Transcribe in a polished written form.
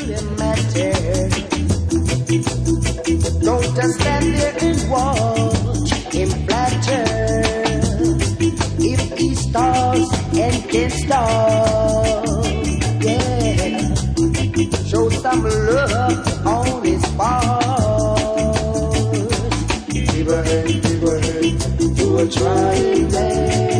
really matter. Don't just stand there and watch him flatter. If he stars and can star, yeah, show some love on his part. Give a hand to a trying man.